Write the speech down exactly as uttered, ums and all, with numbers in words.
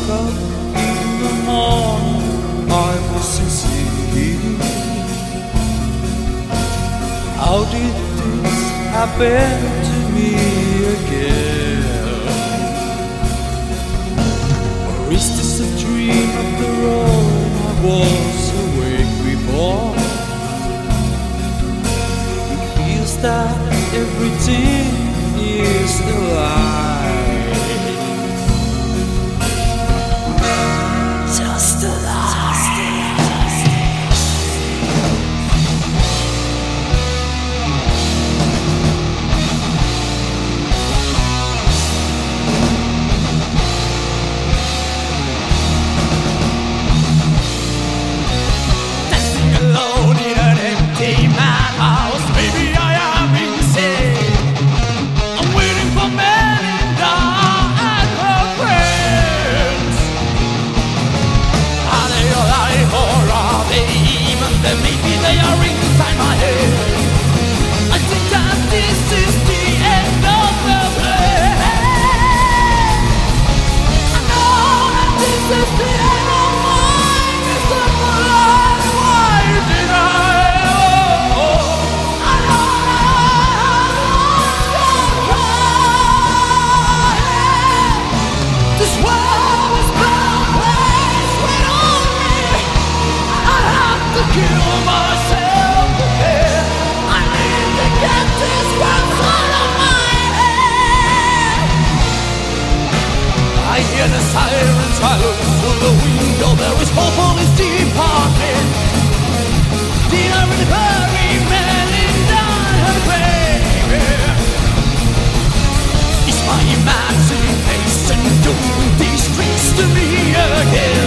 woke up in the morning, I was sincere. How did this happen to me again? Or is this a dream of the road I was awake before? It feels that everything is alive. Just alive. Alone in an empty madhouse, maybe I am insane. I'm waiting for Melinda and her friends. Are they alive or are they even there? Maybe they are inside my head. I think that this is the end of the play. I know that this is the end of my miserable. Kill myself again. I need to get this words out of my head. I hear the sirens, I look through the window. There is hope on this department. Did I really bury Melinda and her baby? Is my imagination doing these tricks to me again?